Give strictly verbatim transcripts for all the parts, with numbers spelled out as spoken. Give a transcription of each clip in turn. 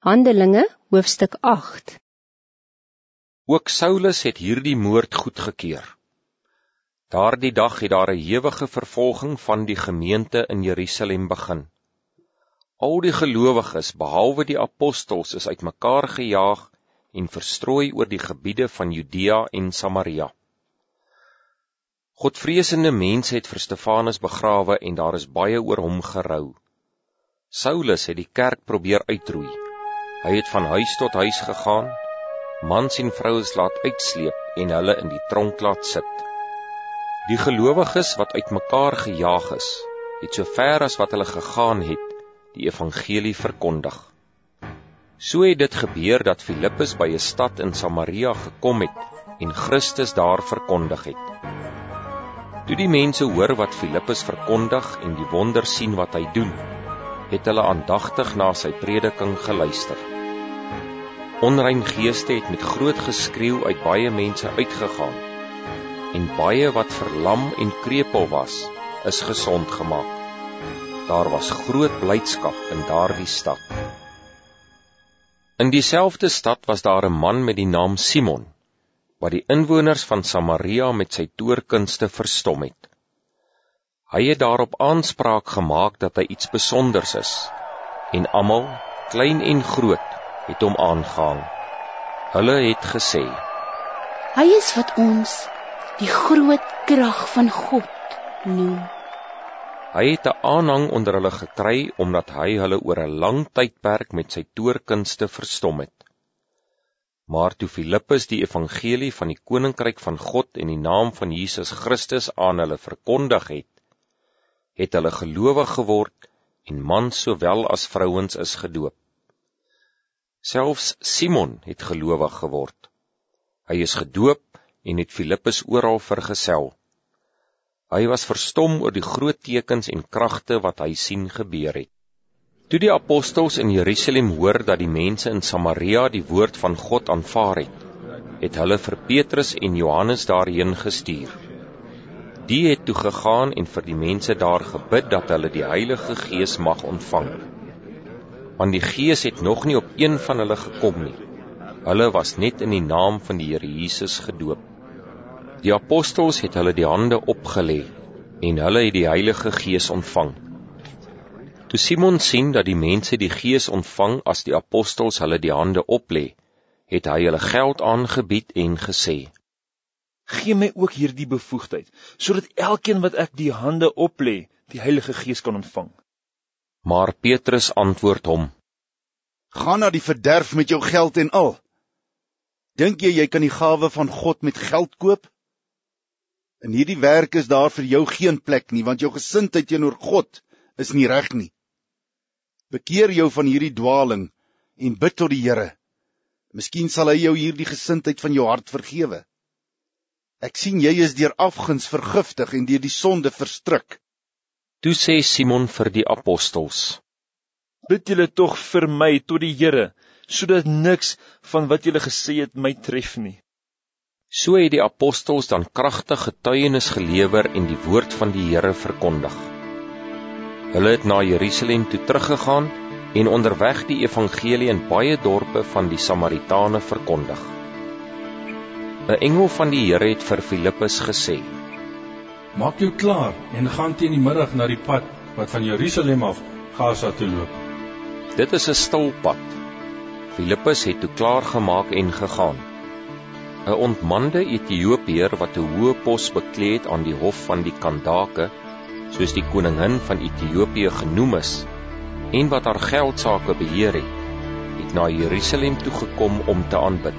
Handelinge, hoofstuk agt. Ook Saulus het hierdie moord goedgekeur. Daardie dag het daar 'n ewige vervolging van die gemeente in Jerusalem begin. Al die gelowiges, behalwe die apostels, is uitmekaar gejaag en verstrooi oor die gebiede van Judea en Samaria. Godvreesende mense het vir Stefanus begrawe en daar is baie oor hom gerou. Saulus het die kerk probeer uitroei. Hy het van huis tot huis gegaan, mans en vrouens laat uitsleep en hulle in die tronk laat sit. Die gelowiges wat uitmekaar gejaag is, het so ver as wat hulle gegaan het, die evangelie verkondig. So het dit gebeur dat Filippus by 'n stad in Samaria gekom het en Christus daar verkondig het. Toe die mense hoor wat Filippus verkondig en die wonder sien wat hy doen, het hulle aandagtig na sy prediking geluister. Onrein geeste het met groot geskreeu uit baie mense uitgegaan, en baie wat verlam en krepeel was, is gesond gemaak. Daar was groot blydskap in daardie stad. In dieselfde stad was daar 'n man met die naam Simon, wat die inwoners van Samaria met sy toorkunste verstom het. Hy het daarop aanspraak gemaak dat hy iets besonders is, en almal, klein en groot, het hom aangehang. Hulle het gesê: Hy is wat ons die groot krag van God noem. Hy het 'n aanhang onder hulle gekry, omdat hy hulle oor 'n lang tydperk met sy toorkunste verstom het. Maar toe Filippus die evangelie van die koninkryk van God en die naam van Jesus Christus aan hulle verkondig het, het hulle gelowig geword en mans sowel as vrouens is gedoop. Selfs Simon het gelowig geword. Hy is gedoop en het Filippus oral vergesel. Hy was verstom oor die groot tekens en kragte wat hy sien gebeur het. Toe die apostels in Jerusalem hoor dat die mense in Samaria die woord van God aanvaar het, het hulle vir Petrus en Johannes daarheen gestuur. Die het toe gegaan en vir die mense daar gebid dat hulle die Heilige Gees mag ontvang. Want die Gees het nog nie op een van hulle gekom nie. Hulle was net in die naam van die Here Jesus gedoop. Die apostels het hulle die hande opgelê en hulle het die Heilige Gees ontvang. Toe Simon sien dat die mense die Gees ontvang as die apostels hulle die hande oplê, het hy hulle geld aangebied en gesê: Gee my ook hierdie bevoegdheid, sodat elkeen wat ek die hande oplê, die Heilige Gees kan ontvang. Maar Petrus antwoord hom: Ga na die verderf met jou geld en al. Dink jy jy kan die gawe van God met geld koop? In hierdie werk is daar vir jou geen plek nie, want jou gesindheid teenoor God is nie reg nie. Bekeer jou van hierdie dwaling en bid tot die Here. Miskien sal hy jou hierdie gesindheid van jou hart vergewe. Ek sien jy is deur afguns vergiftig en deur die sonde verstrik. Toe sê Simon vir die apostels: Bid julle tog vir my tot die Here, sodat niks van wat julle gesê het my tref nie. So het die apostels dan kragtig getuienis gelewer en die woord van die Here verkondig. Hulle het na Jerusalem toe teruggegaan en onderweg die evangelie in baie dorpe van die Samaritane verkondig. 'n Engel van die Here het vir Filippus gesê: Maak jou klaar en gaan teen die middag na die pad wat van Jerusalem af Gaza toe loop. Dit is 'n stil pad. Filippus het toe klaar gemaak en gegaan. 'n Ontmande Ethiopiër wat 'n hoë pos beklee het aan die hof van die Kandake, soos die koningin van Ethiopië genoem is, en wat haar geldsaake beheer het, het na Jerusalem toe gekom om te aanbid.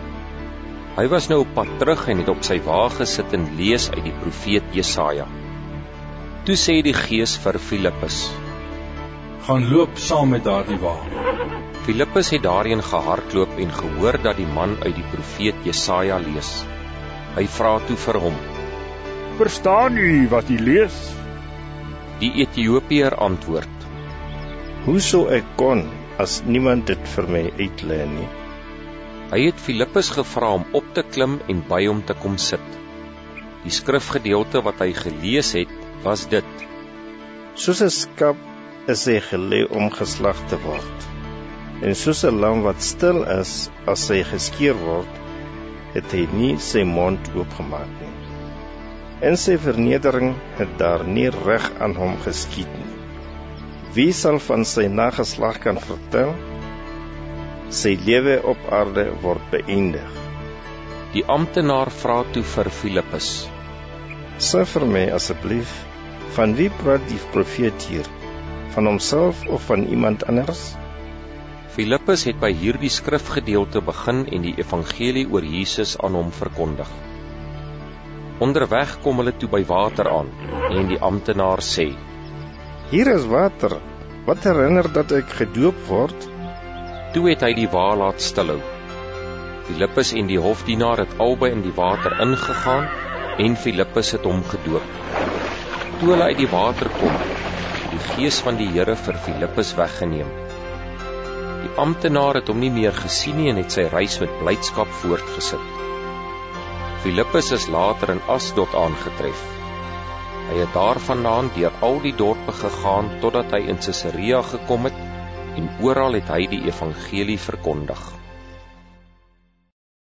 Hy was nou op pad terug en het op sy wa gesit en lees uit die profeet Jesaja. Toe sê die Gees vir Filippus: Gaan loop saam met daardie wa. Filippus het daarheen gehardloop en gehoor dat die man uit die profeet Jesaja lees. Hy vra toe vir hom: Verstaan u wat u lees? Die Ethiopiër antwoord: Hoe sou ek kon, as niemand dit vir my uitlei nie? Hy het Filippus gevra om op te klim en by hom te kom sit. Die skrifgedeelte wat hy gelees het, was dit: Soos 'n skap is hy gelê om geslag te word. En soos 'n lam wat stil is as sy geskeer word, het hy nie sy mond oopgemaak nie. In sy vernedering het daar nie reg aan hom geskied nie. Wie sal van sy nageslag kan vertel? Sy lewe op aarde word beëindig. Die amptenaar vra toe vir Filippus: Sê vir my asseblief, van wie praat die profeet hier? Van homself of van iemand anders? Filippus het by hierdie skrifgedeelte begin en die evangelie oor Jesus aan hom verkondig. Onderweg kom hulle toe by water aan en die amptenaar sê: Hier is water, wat herinner dat ek gedoop word? Toe het hy die wa laat stilhou. Filippus en die hofdienaar het albei in die water ingegaan en Filippus het hom gedoop. Toe hulle uit die water kom, het die gees van die Here vir Filippus weggeneem. Die amptenaar het hom nie meer gesien nie en het sy reis met blydskap voortgesit. Filippus is later in Asdod aangetref. Hy het daarvandaan deur al die dorpe gegaan totdat hy in Caesarea gekom het en oral het hy die evangelie verkondig.